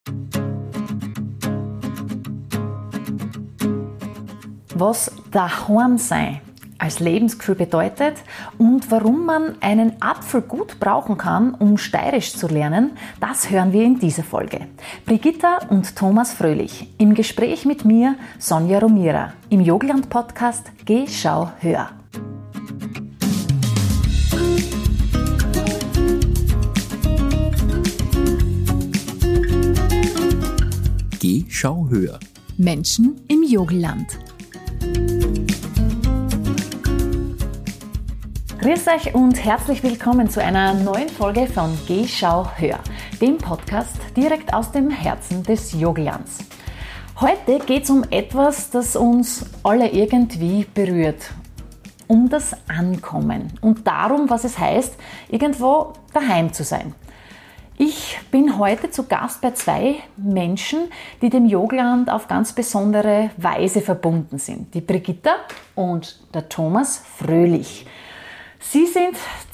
Was daheim sein als Lebensgefühl bedeutet und warum man einen Apfel gut brauchen kann, um steirisch zu lernen, das hören wir in dieser Folge. Brigitta und Thomas Fröhlich im Gespräch mit mir, Sonja Romira, im Jogland-Podcast Geh, Schau, Hör. Geh, Schau, Hör. Menschen im Jogelland. Grüß euch und herzlich willkommen zu einer neuen Folge von Geh, Schau, Hör, dem Podcast direkt aus dem Herzen des Jogellands. Heute geht es um etwas, das uns alle irgendwie berührt. Um das Ankommen und darum, was es heißt, irgendwo daheim zu sein. Ich bin heute zu Gast bei zwei Menschen, die dem Jogelland auf ganz besondere Weise verbunden sind. Die Brigitta und der Thomas Fröhlich. Sie sind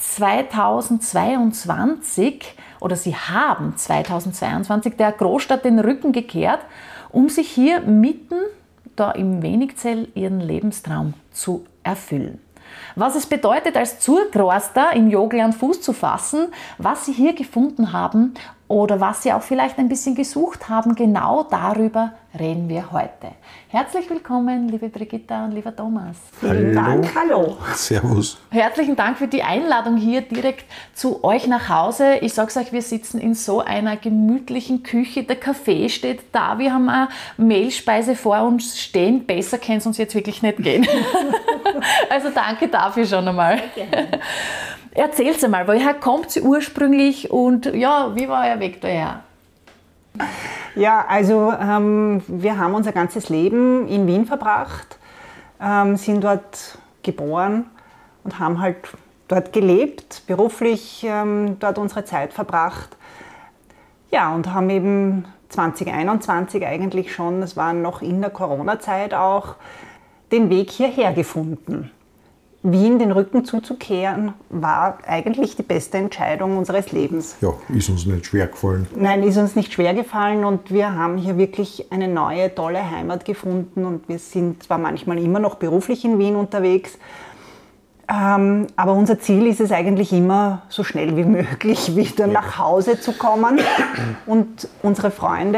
2022 oder sie haben 2022 der Großstadt den Rücken gekehrt, um sich hier mitten da im Wenigzell ihren Lebenstraum zu erfüllen. Was es bedeutet, als Zugroaster im Jogelland Fuß zu fassen, was sie hier gefunden haben oder was sie auch vielleicht ein bisschen gesucht haben, genau darüber reden wir heute. Herzlich willkommen, liebe Brigitta und lieber Thomas. Vielen Dank, hallo. Servus. Herzlichen Dank für die Einladung hier direkt zu euch nach Hause. Ich sag's euch, wir sitzen in so einer gemütlichen Küche. Der Kaffee steht da, wir haben eine Mehlspeise vor uns stehen. Besser kann es uns jetzt wirklich nicht gehen. Also danke dafür schon einmal. Erzähl's einmal, woher kommt ihr ursprünglich und ja, wie war euer Weg daher? Ja, also wir haben unser ganzes Leben in Wien verbracht, sind dort geboren und haben halt dort gelebt, beruflich dort unsere Zeit verbracht. Ja, und haben eben 2021 eigentlich schon, das war noch in der Corona-Zeit auch, den Weg hierher gefunden. Wien den Rücken zuzukehren, war eigentlich die beste Entscheidung unseres Lebens. Ja, ist uns nicht schwer gefallen. Nein, ist uns nicht schwer gefallen und wir haben hier wirklich eine neue, tolle Heimat gefunden und wir sind zwar manchmal immer noch beruflich in Wien unterwegs, aber unser Ziel ist es eigentlich immer, so schnell wie möglich wieder nach Hause zu kommen. Und unsere Freunde,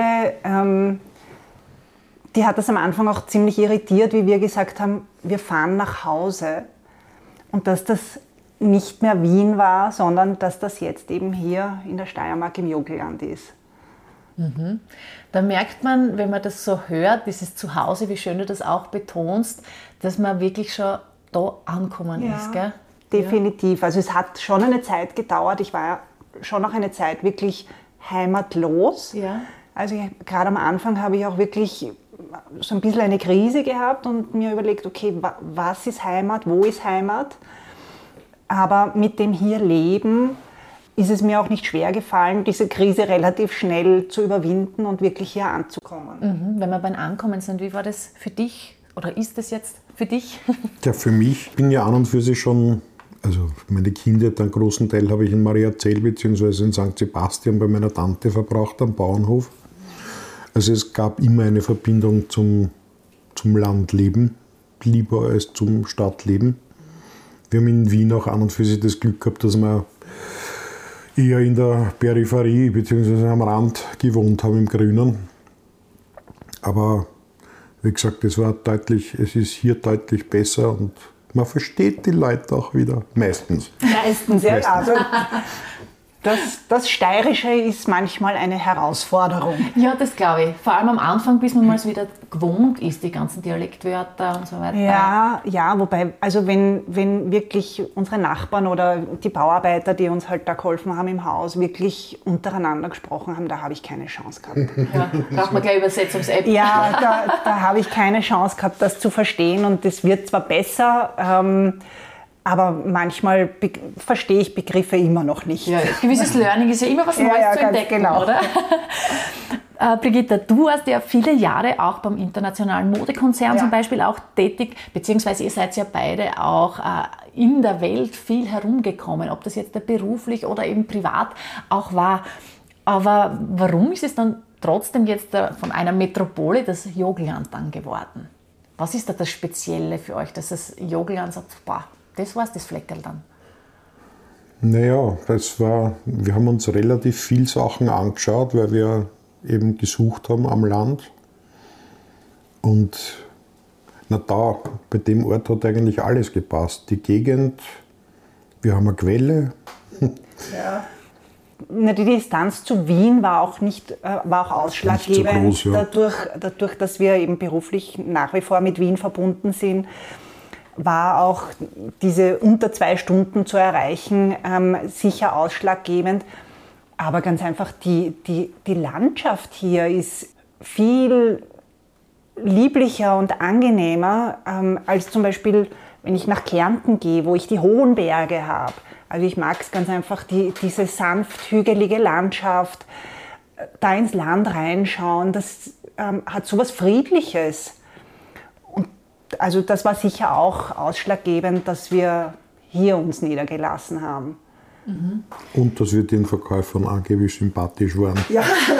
die hat das am Anfang auch ziemlich irritiert, wie wir gesagt haben, wir fahren nach Hause. Und dass das nicht mehr Wien war, sondern dass das jetzt eben hier in der Steiermark im Jogelland ist. Mhm. Da merkt man, wenn man das so hört, dieses Zuhause, wie schön du das auch betonst, dass man wirklich schon da angekommen ist. Gell? Definitiv. Also es hat schon eine Zeit gedauert. Ich war schon noch eine Zeit wirklich heimatlos. Ja. Also gerade am Anfang habe ich auch wirklich so ein bisschen eine Krise gehabt und mir überlegt, okay, was ist Heimat, wo ist Heimat? Aber mit dem hier Leben ist es mir auch nicht schwer gefallen, diese Krise relativ schnell zu überwinden und wirklich hier anzukommen. Mhm. Wenn wir beim Ankommen sind, wie war das für dich oder ist das jetzt für dich? Ja, für mich bin ja an und für sich schon, also meine Kindheit, einen großen Teil habe ich in Mariazell bzw. in St. Sebastian bei meiner Tante verbracht, am Bauernhof. Also es gab immer eine Verbindung zum Landleben, lieber als zum Stadtleben. Wir haben in Wien auch an und für sich das Glück gehabt, dass wir eher in der Peripherie bzw. am Rand gewohnt haben, im Grünen. Aber wie gesagt, es ist hier deutlich besser und man versteht die Leute auch wieder, meistens. Meistens, ja. Also das Steirische ist manchmal eine Herausforderung. Ja, das glaube ich. Vor allem am Anfang, bis man mal wieder gewohnt ist, die ganzen Dialektwörter und so weiter. Ja, wobei, also wenn wirklich unsere Nachbarn oder die Bauarbeiter, die uns halt da geholfen haben im Haus, wirklich untereinander gesprochen haben, da habe ich keine Chance gehabt. Ja, braucht man gleich Übersetzungs-App. Ja, da habe ich keine Chance gehabt, das zu verstehen und das wird zwar besser, aber manchmal verstehe ich Begriffe immer noch nicht. Ja, gewisses Learning ist ja immer was Neues zu entdecken, genau. Oder? Brigitta, du warst ja viele Jahre auch beim internationalen Modekonzern zum Beispiel auch tätig, beziehungsweise ihr seid ja beide auch in der Welt viel herumgekommen, ob das jetzt beruflich oder eben privat auch war. Aber warum ist es dann trotzdem jetzt von einer Metropole das Jogland dann geworden. Was ist da das Spezielle für euch, dass das Jogland sagt, boah, das war's, das Fleckerl dann? Naja, wir haben uns relativ viele Sachen angeschaut, weil wir eben gesucht haben am Land. Und bei dem Ort hat eigentlich alles gepasst. Die Gegend, wir haben eine Quelle. Ja. Die Distanz zu Wien war auch ausschlaggebend, nicht so groß, ja. dadurch, dass wir eben beruflich nach wie vor mit Wien verbunden sind, war auch diese unter 2 Stunden zu erreichen sicher ausschlaggebend. Aber ganz einfach, die Landschaft hier ist viel lieblicher und angenehmer als zum Beispiel, wenn ich nach Kärnten gehe, wo ich die hohen Berge habe. Also ich mag es ganz einfach, diese sanft hügelige Landschaft, da ins Land reinschauen, das hat so was Friedliches. Und also das war sicher auch ausschlaggebend, dass wir hier uns niedergelassen haben. Und dass wir den Verkäufern angeblich sympathisch waren. Ja.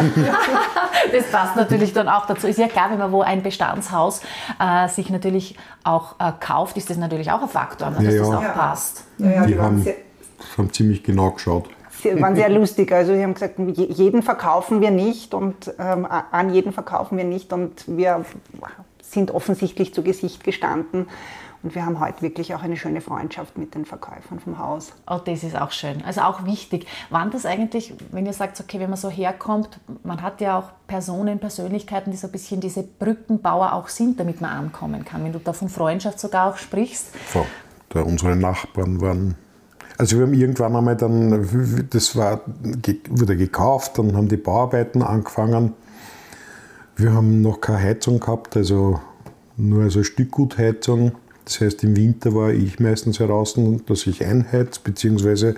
Das passt natürlich dann auch dazu. Ist ja klar, wenn man wo ein Bestandshaus sich natürlich auch kauft, ist das natürlich auch ein Faktor, ne, dass das auch passt. Ja, die haben ziemlich genau geschaut. Sie waren sehr lustig. Also sie haben gesagt, jeden verkaufen wir nicht und an jeden verkaufen wir nicht und wir sind offensichtlich zu Gesicht gestanden. Und wir haben heute wirklich auch eine schöne Freundschaft mit den Verkäufern vom Haus. Oh, das ist auch schön. Also auch wichtig. Waren das eigentlich, wenn ihr sagt, okay, wenn man so herkommt, man hat ja auch Personen, Persönlichkeiten, die so ein bisschen diese Brückenbauer auch sind, damit man ankommen kann. Wenn du da von Freundschaft sogar auch sprichst. Unsere Nachbarn waren... Also wir haben irgendwann einmal dann, wurde gekauft, dann haben die Bauarbeiten angefangen. Wir haben noch keine Heizung gehabt, also nur eine Stückgutheizung. Das heißt, im Winter war ich meistens heraus, dass ich einheiz, beziehungsweise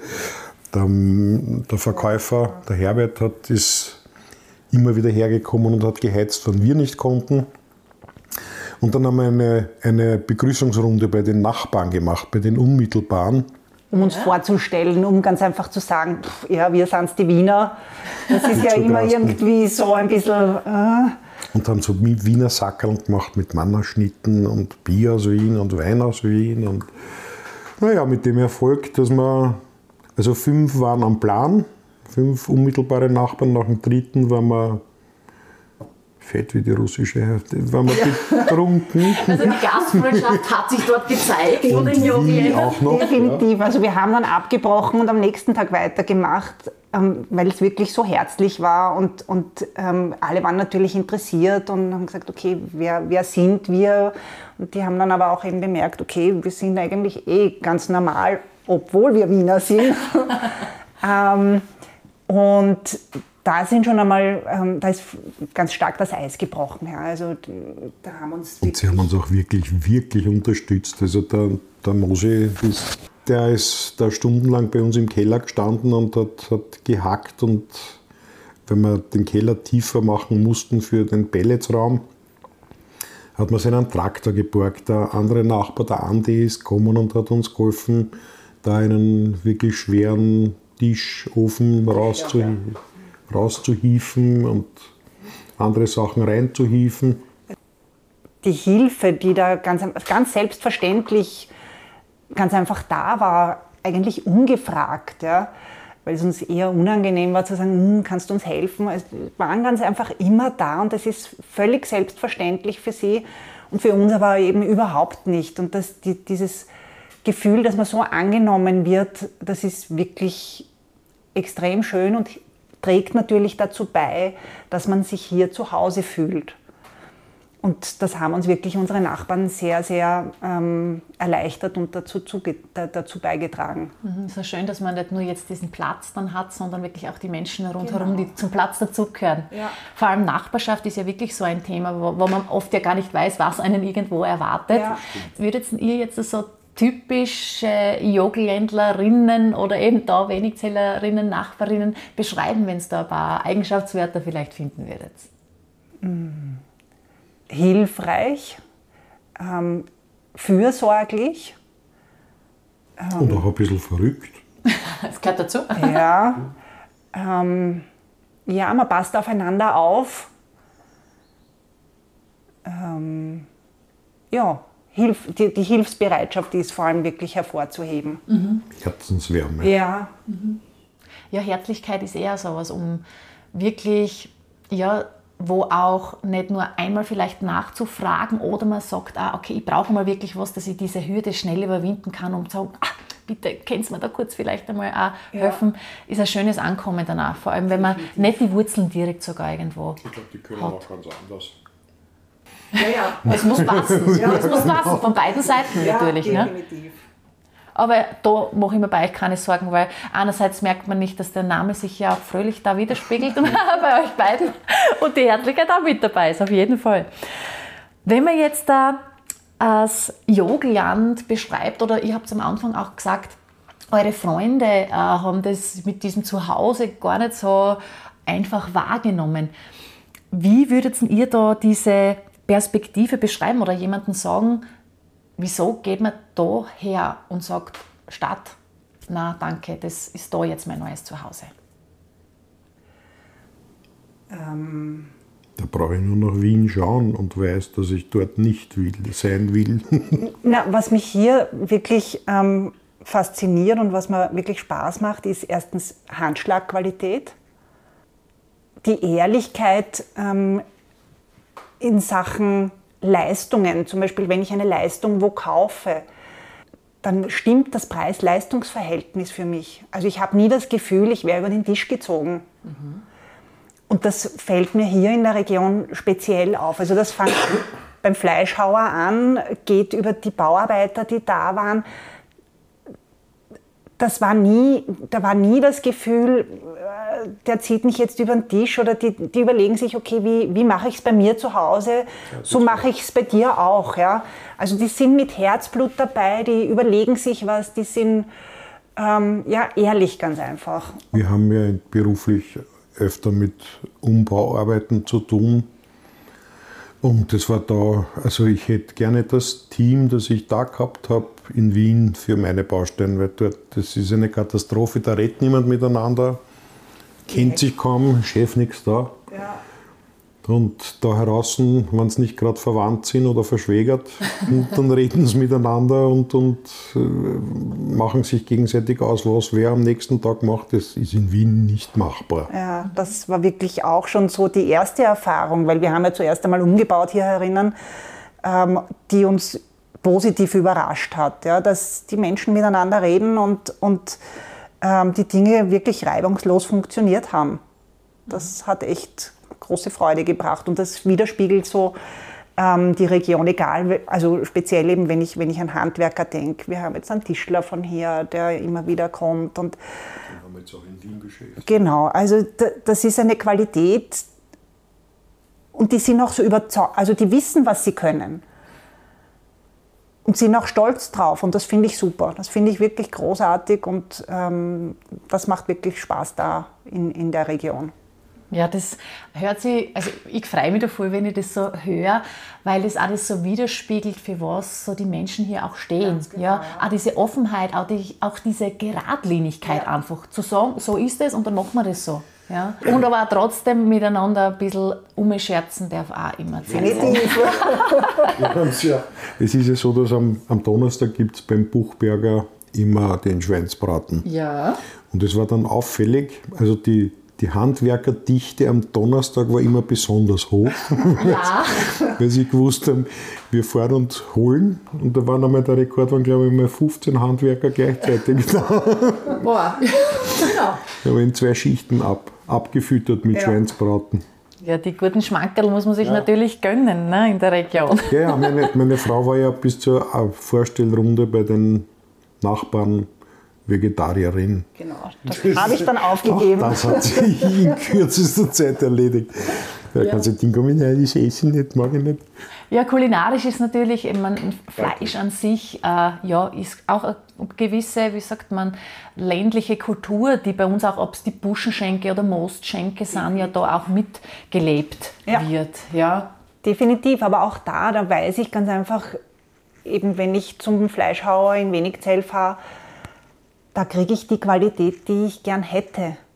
der Verkäufer, der Herbert, ist immer wieder hergekommen und hat geheizt, wenn wir nicht konnten. Und dann haben wir eine Begrüßungsrunde bei den Nachbarn gemacht, bei den Unmittelbaren. Um uns vorzustellen, um ganz einfach zu sagen, ja, wir sind die Wiener. Das ist ja immer irgendwie so ein bisschen... Und haben so Wiener Sackerln gemacht mit Mannerschnitten und Bier aus Wien und Wein aus Wien. Und naja, mit dem Erfolg, dass wir, also 5 waren am Plan, 5 unmittelbare Nachbarn, nach dem 3. waren wir fett wie die russische Hälfte, waren wir betrunken. Also die Gastfreundschaft hat sich dort gezeigt von den Jungen. Auch noch. Definitiv, also wir haben dann abgebrochen und am nächsten Tag weitergemacht, weil es wirklich so herzlich war und alle waren natürlich interessiert und haben gesagt, okay, wer sind wir? Und die haben dann aber auch eben bemerkt, okay, wir sind eigentlich ganz normal, obwohl wir Wiener sind. Und da sind schon einmal, da ist ganz stark das Eis gebrochen. Ja. Also da haben uns und sie haben uns auch wirklich, wirklich unterstützt. Also der Mosi, der ist da stundenlang bei uns im Keller gestanden und hat gehackt. Und wenn wir den Keller tiefer machen mussten für den Pelletsraum, hat man seinen Traktor geborgt. Der andere Nachbar, der Andi, ist gekommen und hat uns geholfen, da einen wirklich schweren Tischofen rauszuhieven und andere Sachen reinzuhieven. Die Hilfe, die da ganz selbstverständlich ganz einfach da war, eigentlich ungefragt, ja, weil es uns eher unangenehm war zu sagen, kannst du uns helfen? Also, wir waren ganz einfach immer da und das ist völlig selbstverständlich für sie und für uns aber eben überhaupt nicht. Und dieses Gefühl, dass man so angenommen wird, das ist wirklich extrem schön und trägt natürlich dazu bei, dass man sich hier zu Hause fühlt. Und das haben uns wirklich unsere Nachbarn sehr, sehr erleichtert und dazu beigetragen. So schön, dass man nicht nur jetzt diesen Platz dann hat, sondern wirklich auch die Menschen rundherum, die zum Platz dazugehören. Ja. Vor allem Nachbarschaft ist ja wirklich so ein Thema, wo man oft ja gar nicht weiß, was einen irgendwo erwartet. Ja. Würdet ihr jetzt so typische Jogländlerinnen oder eben da Wenigzellerinnen, Nachbarinnen beschreiben, wenn es da ein paar Eigenschaftswörter vielleicht finden würdet? Hilfreich, fürsorglich. Und auch ein bisschen verrückt. Das gehört dazu. Ja. ja, man passt aufeinander auf. Ja, die Hilfsbereitschaft ist vor allem wirklich hervorzuheben. Herzenswärme. Ja. Ja, Herzlichkeit ist eher sowas, um wirklich, ja, wo auch nicht nur einmal vielleicht nachzufragen oder man sagt, okay, ich brauche mal wirklich was, dass ich diese Hürde schnell überwinden kann, um zu sagen, bitte, kannst du mir da kurz vielleicht einmal auch helfen, ist ein schönes Ankommen danach. Vor allem, wenn man nicht die Wurzeln direkt sogar irgendwo Ich glaube, die können auch ganz anders. Ja. Es muss passen. Es muss passen, von beiden Seiten natürlich. Definitiv. Ne? Aber da mache ich mir bei euch keine Sorgen, weil einerseits merkt man nicht, dass der Name sich ja auch fröhlich da widerspiegelt bei euch beiden und die Herzlichkeit auch mit dabei ist, auf jeden Fall. Wenn man jetzt da das Jogelland beschreibt, oder ihr habt es am Anfang auch gesagt, eure Freunde haben das mit diesem Zuhause gar nicht so einfach wahrgenommen. Wie würdet ihr da diese Perspektive beschreiben oder jemandem sagen, wieso geht man da her und sagt, Stadt, na danke, das ist da jetzt mein neues Zuhause? Da brauche ich nur nach Wien schauen und weiß, dass ich dort nicht sein will. Na, was mich hier wirklich fasziniert und was mir wirklich Spaß macht, ist erstens Handschlagqualität, die Ehrlichkeit in Sachen Leistungen. Zum Beispiel, wenn ich eine Leistung wo kaufe, dann stimmt das Preis-Leistungs-Verhältnis für mich. Also ich habe nie das Gefühl, ich wäre über den Tisch gezogen. Und das fällt mir hier in der Region speziell auf. Also das fängt beim Fleischhauer an, geht über die Bauarbeiter, die da waren. Da war nie das Gefühl, der zieht mich jetzt über den Tisch, oder die überlegen sich, okay, wie mache ich es bei mir zu Hause, so mache ich es bei dir auch. Ja? Also die sind mit Herzblut dabei, die überlegen sich was, die sind ehrlich ganz einfach. Wir haben ja beruflich öfter mit Umbauarbeiten zu tun. Und das war da, also ich hätte gerne das Team, das ich da gehabt habe in Wien für meine Baustellen, weil dort, das ist eine Katastrophe, da redet niemand miteinander, kennt sich kaum, Chef nichts da. Ja. Und da heraus, wenn sie nicht gerade verwandt sind oder verschwägert, und dann reden sie miteinander und machen sich gegenseitig aus, was wer am nächsten Tag macht. Das ist in Wien nicht machbar. Ja, das war wirklich auch schon so die erste Erfahrung, weil wir haben ja zuerst einmal umgebaut hier herinnen, die uns positiv überrascht hat, ja, dass die Menschen miteinander reden und die Dinge wirklich reibungslos funktioniert haben. Das hat echt große Freude gebracht und das widerspiegelt so die Region, egal, also speziell eben, wenn ich an Handwerker denke. Wir haben jetzt einen Tischler von hier, der immer wieder kommt. Und den haben wir jetzt auch in Wien geschäft. Genau, also das ist eine Qualität und die sind auch so überzeugt, also die wissen, was sie können. Und sind auch stolz drauf und das finde ich super. Das finde ich wirklich großartig und das macht wirklich Spaß da in der Region. Ja, das hört sich, also ich freue mich davor, wenn ich das so höre, weil das alles so widerspiegelt, für was so die Menschen hier auch stehen. Genau, ja, auch diese Offenheit, auch diese Geradlinigkeit einfach, zu sagen, so ist es und dann machen wir das so. Ja. Und aber auch trotzdem miteinander ein bisschen umscherzen darf auch immer Zeit sein. Es ist ja so, dass am Donnerstag gibt es beim Buchberger immer den Schweinsbraten. Ja. Und es war dann auffällig, also die Handwerkerdichte am Donnerstag war immer besonders hoch, Ja. weil sie gewusst haben, wir fahren und holen. Und da waren einmal der Rekord, waren glaube ich mal 15 Handwerker gleichzeitig da. Boah. Genau. Wir haben in 2 Schichten abgefüttert mit Schweinsbraten. Ja, die guten Schmankerl muss man sich natürlich gönnen, ne, in der Region. Ja, meine Frau war ja bis zur Vorstellrunde bei den Nachbarn Vegetarierin. Genau, das habe ich dann aufgegeben. Auch das hat sich in kürzester Zeit erledigt. Da kann sie denken, nein, das Essen nicht, mag ich nicht. Ja, kulinarisch ist natürlich, ich meine, Fleisch an sich ist auch eine gewisse, wie sagt man, ländliche Kultur, die bei uns auch, ob es die Buschenschenke oder Mostschenke sind, ja da auch mitgelebt wird. Ja. Definitiv, aber auch da weiß ich ganz einfach, eben wenn ich zum Fleischhauer in Wenigzell fahre, da kriege ich die Qualität, die ich gern hätte.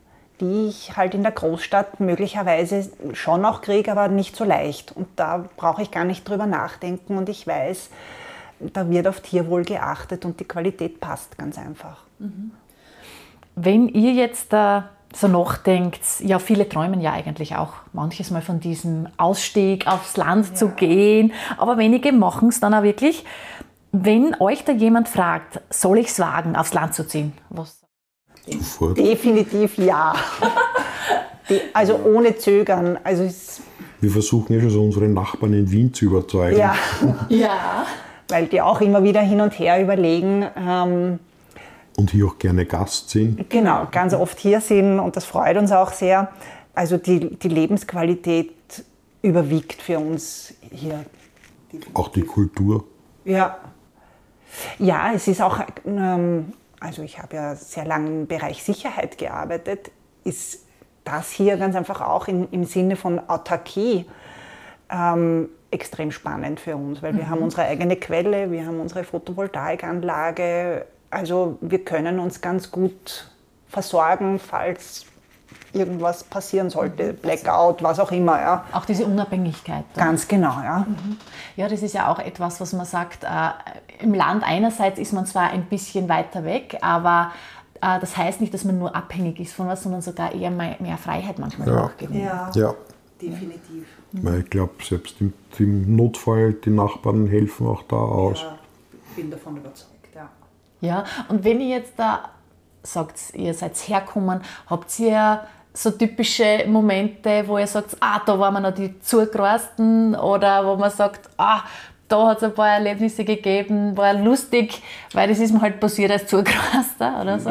die ich halt in der Großstadt möglicherweise schon auch kriege, aber nicht so leicht. Und da brauche ich gar nicht drüber nachdenken und ich weiß, da wird auf Tierwohl geachtet und die Qualität passt ganz einfach. Wenn ihr jetzt so nachdenkt, ja, viele träumen ja eigentlich auch manches Mal von diesem Ausstieg aufs Land zu gehen, aber wenige machen es dann auch wirklich. Wenn euch da jemand fragt, soll ich es wagen, aufs Land zu ziehen? Was? Sofort. Definitiv ja. Also ohne Zögern. Also Wir versuchen ja schon so unsere Nachbarn in Wien zu überzeugen. ja, Ja. weil die auch immer wieder hin und her überlegen. Und hier auch gerne Gast sind. Genau, ganz oft hier sind und das freut uns auch sehr. Also die Lebensqualität überwiegt für uns hier. Auch die Kultur. Ja. Ja, es ist auch, also ich habe ja sehr lange im Bereich Sicherheit gearbeitet, ist das hier ganz einfach auch im Sinne von Autarkie extrem spannend für uns, weil wir haben unsere eigene Quelle, wir haben unsere Photovoltaikanlage, also wir können uns ganz gut versorgen, falls irgendwas passieren sollte, Blackout, was auch immer. Ja. Auch diese Unabhängigkeit. Ganz genau, ja. Ja, das ist ja auch etwas, was man sagt, im Land einerseits ist man zwar ein bisschen weiter weg, aber das heißt nicht, dass man nur abhängig ist von was, sondern sogar eher mehr Freiheit manchmal auch gewinnt. Ja. Definitiv. Weil ich glaube, selbst im Notfall, die Nachbarn helfen auch da aus. Ja, ich bin davon überzeugt, ja. Ja, und wenn ihr jetzt da sagt, ihr seid hergekommen, habt ihr so typische Momente, wo ihr sagt, da waren wir noch die zugereisten, oder wo man sagt, da hat es ein paar Erlebnisse gegeben, war lustig, weil das ist mir halt passiert als Zugereister oder so.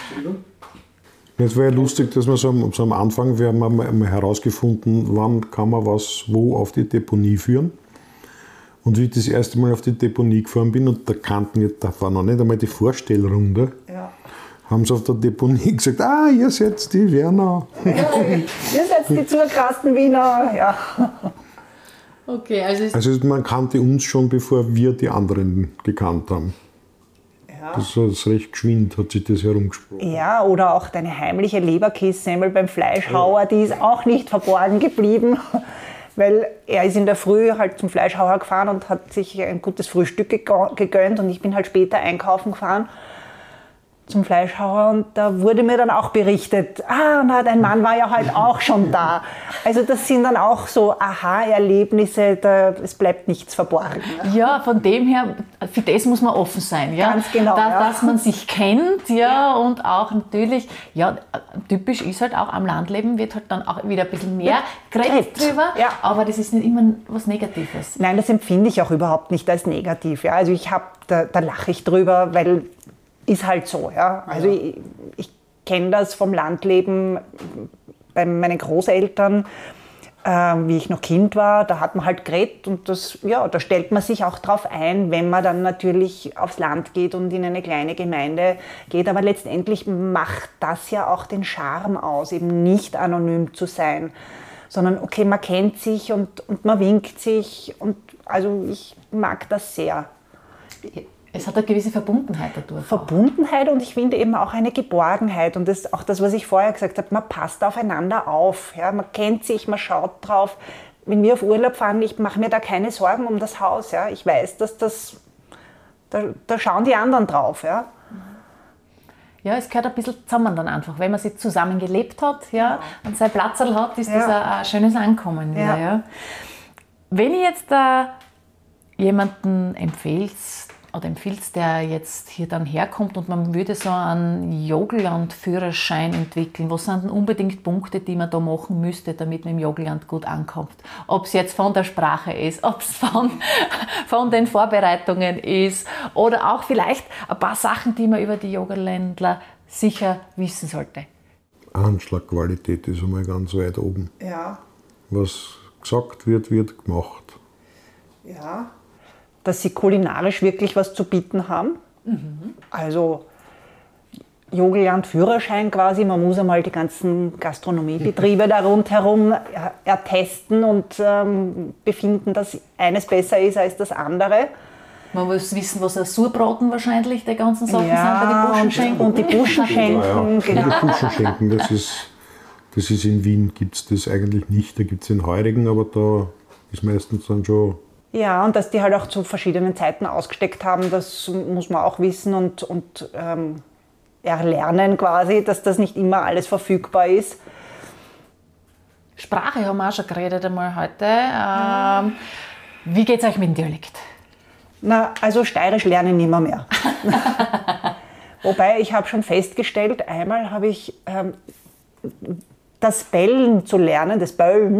Es war ja lustig, dass wir so am Anfang, wir haben einmal herausgefunden, wann kann man was wo auf die Deponie führen. Und wie ich das erste Mal auf die Deponie gefahren bin, und da war noch nicht einmal die Vorstellrunde, haben sie auf der Deponie gesagt, ihr seid die Werner. Ihr seid die zugereisten Wiener, ja. Okay, also Man kannte uns schon, bevor wir die anderen gekannt haben. Ja. Das ist recht geschwind, hat sich das herumgesprochen. Ja, oder auch deine heimliche Leberkässemmel beim Fleischhauer, die ist auch nicht verborgen geblieben, weil er ist in der Früh halt zum Fleischhauer gefahren und hat sich ein gutes Frühstück gegönnt und ich bin halt später einkaufen gefahren zum Fleischhauer und da wurde mir dann auch berichtet, dein Mann war ja halt auch schon da. Also das sind dann auch so Aha-Erlebnisse, es bleibt nichts verborgen. ja, von dem her, für das muss man offen sein. Ja? Ganz genau, Dass man sich kennt, und auch natürlich, typisch ist halt auch am Landleben, wird halt dann auch wieder ein bisschen mehr geredet drüber, aber das ist nicht immer was Negatives. Nein, das empfinde ich auch überhaupt nicht als negativ. Ja. Also da lache ich drüber, weil ist halt so. Ja. Also ich kenne das vom Landleben bei meinen Großeltern, wie ich noch Kind war, da hat man halt geredet und da stellt man sich auch drauf ein, wenn man dann natürlich aufs Land geht und in eine kleine Gemeinde geht. Aber letztendlich macht das ja auch den Charme aus, eben nicht anonym zu sein, sondern okay, man kennt sich und man winkt sich und also ich mag das sehr. Es hat eine gewisse Verbundenheit dadurch. Verbundenheit und ich finde eben auch eine Geborgenheit und das auch das, was ich vorher gesagt habe, man passt aufeinander auf, ja, man kennt sich, man schaut drauf. Wenn wir auf Urlaub fahren, ich mache mir da keine Sorgen um das Haus, ja, ich weiß, dass da schauen die anderen drauf, ja. Ja, es gehört ein bisschen zusammen dann einfach, wenn man sich zusammen gelebt hat, und sein Platzerl hat, ist das ein schönes Ankommen wieder, ja. Wenn ich jetzt jemanden empfehlst, der jetzt hier dann herkommt und man würde so einen Jogelland-Führerschein entwickeln, was sind denn unbedingt Punkte, die man da machen müsste, damit man im Jogelland gut ankommt? Ob es jetzt von der Sprache ist, ob es von den Vorbereitungen ist oder auch vielleicht ein paar Sachen, die man über die Jogerländler sicher wissen sollte. Anschlagqualität ist einmal ganz weit oben. Ja. Was gesagt wird, wird gemacht. Ja. Dass sie kulinarisch wirklich was zu bieten haben. Also Jogelland Führerschein quasi, man muss einmal die ganzen Gastronomiebetriebe da rundherum ertesten und befinden, dass eines besser ist als das andere. Man muss wissen, was ein Surbraten wahrscheinlich der ganzen Sachen sind, bei den Buschenschenken. Und die Buschenschenken. Die Buschenschenken, das ist Das ist in Wien, gibt es das eigentlich nicht. Da gibt es in Heurigen, aber da ist meistens dann schon... Ja, und dass die halt auch zu verschiedenen Zeiten ausgesteckt haben, das muss man auch wissen und erlernen quasi, dass das nicht immer alles verfügbar ist. Sprache haben wir auch schon geredet einmal heute. Wie geht es euch mit dem Dialekt? Na, also steirisch lerne ich nicht mehr. Wobei, ich habe schon festgestellt, einmal habe ich das Bellen zu lernen, das Böllen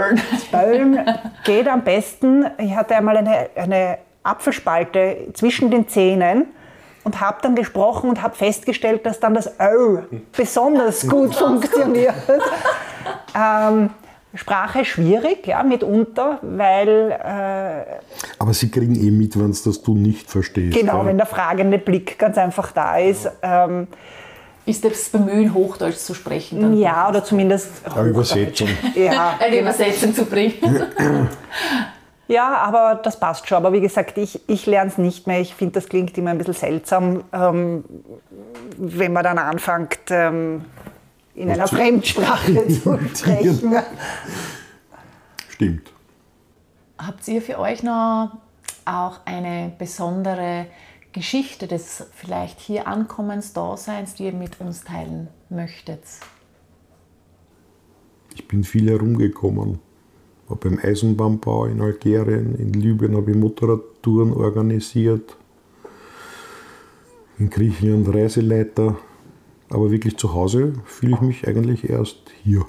geht am besten. Ich hatte einmal eine Apfelspalte zwischen den Zähnen und habe dann gesprochen und habe festgestellt, dass dann das Ö besonders gut funktioniert. Sprache schwierig, ja, mitunter, weil... Aber sie kriegen mit, wenn es das du nicht verstehst. Genau, ja. wenn der fragende Blick ganz einfach da ist. Ist das Bemühen, Hochdeutsch zu sprechen? Dann ja, oder zumindest eine Übersetzung. Ja, eine Übersetzung zu bringen. Ja, aber das passt schon. Aber wie gesagt, ich lerne es nicht mehr. Ich finde, das klingt immer ein bisschen seltsam, wenn man dann anfängt, in einer Fremdsprache zu sprechen. Stimmt. Habt ihr für euch noch auch eine besondere Geschichte des vielleicht hier Ankommens, Daseins, die ihr mit uns teilen möchtet? Ich bin viel herumgekommen. War beim Eisenbahnbau in Algerien, in Libyen habe ich Motorradtouren organisiert, in Griechenland Reiseleiter. Aber wirklich zu Hause fühle ich mich eigentlich erst hier.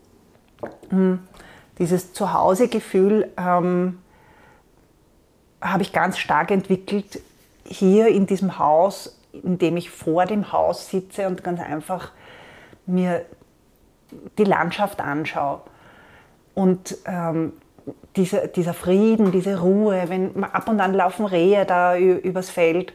Dieses Zuhause-Gefühl habe ich ganz stark entwickelt hier in diesem Haus, in dem ich vor dem Haus sitze und ganz einfach mir die Landschaft anschaue. Und dieser Frieden, diese Ruhe, wenn ab und an laufen Rehe da übers Feld,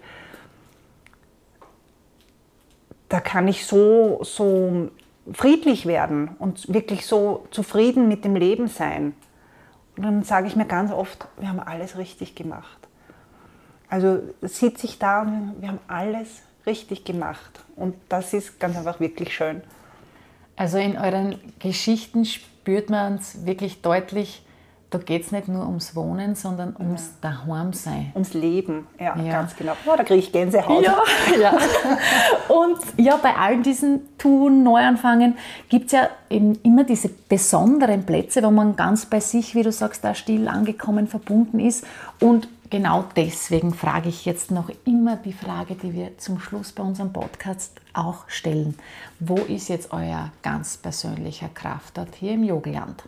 da kann ich so friedlich werden und wirklich so zufrieden mit dem Leben sein. Und dann sage ich mir ganz oft, wir haben alles richtig gemacht. Also sitze ich da und wir haben alles richtig gemacht. Und das ist ganz einfach wirklich schön. Also in euren Geschichten spürt man es wirklich deutlich, da geht es nicht nur ums Wohnen, sondern ums Daheimsein. Ums Leben, ja, ganz genau. Oh, da kriege ich Gänsehaut. Ja. Und ja, bei all diesen Touren, Neuanfangen gibt es ja eben immer diese besonderen Plätze, wo man ganz bei sich, wie du sagst, da still angekommen, verbunden ist. Und genau deswegen frage ich jetzt noch immer die Frage, die wir zum Schluss bei unserem Podcast auch stellen. Wo ist jetzt euer ganz persönlicher Kraftort hier im Jogelland?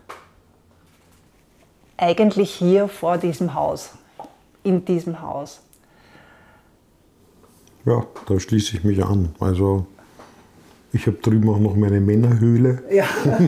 Eigentlich hier vor diesem Haus, in diesem Haus. Ja, da schließe ich mich an. Also ich habe drüben auch noch meine Männerhöhle. Ja.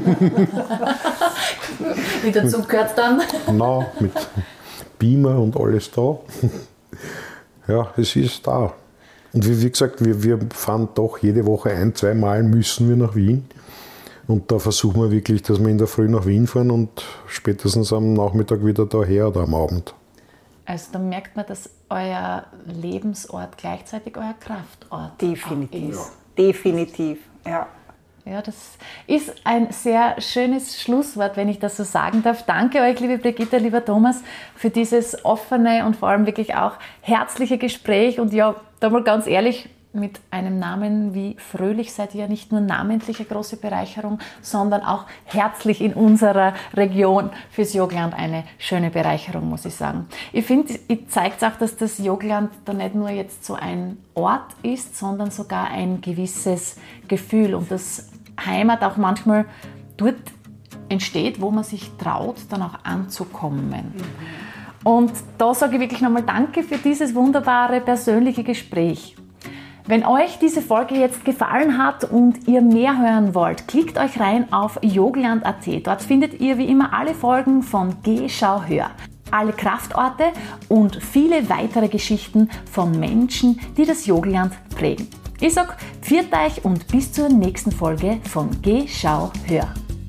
Wie dazu gehört dann? Na, mit Beamer und alles da. Ja, es ist da. Und wie gesagt, wir fahren doch jede Woche 1-2 Mal müssen wir nach Wien. Und da versuchen wir wirklich, dass wir in der Früh nach Wien fahren und spätestens am Nachmittag wieder daher oder am Abend. Also da merkt man, dass euer Lebensort gleichzeitig euer Kraftort Definitiv. ist. Definitiv, ja. Ja, das ist ein sehr schönes Schlusswort, wenn ich das so sagen darf. Danke euch, liebe Brigitte, lieber Thomas, für dieses offene und vor allem wirklich auch herzliche Gespräch. Und ja, da mal ganz ehrlich, mit einem Namen wie Fröhlich seid ihr ja nicht nur namentlich eine große Bereicherung, sondern auch herzlich in unserer Region fürs Jogelland eine schöne Bereicherung, muss ich sagen. Ich finde, es zeigt auch, dass das Jogelland da nicht nur jetzt so ein Ort ist, sondern sogar ein gewisses Gefühl und das Heimat auch manchmal dort entsteht, wo man sich traut, dann auch anzukommen. Und da sage ich wirklich nochmal Danke für dieses wunderbare persönliche Gespräch. Wenn euch diese Folge jetzt gefallen hat und ihr mehr hören wollt, klickt euch rein auf jogelland.at. Dort findet ihr wie immer alle Folgen von Geh, Schau, Hör. Alle Kraftorte und viele weitere Geschichten von Menschen, die das Jogelland prägen. Ich sage, pfiat euch und bis zur nächsten Folge von Geh, Schau, Hör.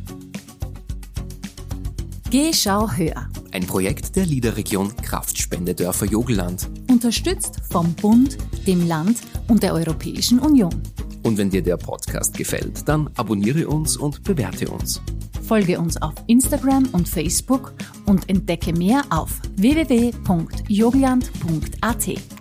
Geh, Schau, Hör. Ein Projekt der LEADER-Region Kraftspendedörfer Jogelland. Unterstützt vom Bund, dem Land und der Europäischen Union. Und wenn dir der Podcast gefällt, dann abonniere uns und bewerte uns. Folge uns auf Instagram und Facebook und entdecke mehr auf www.jogliand.at.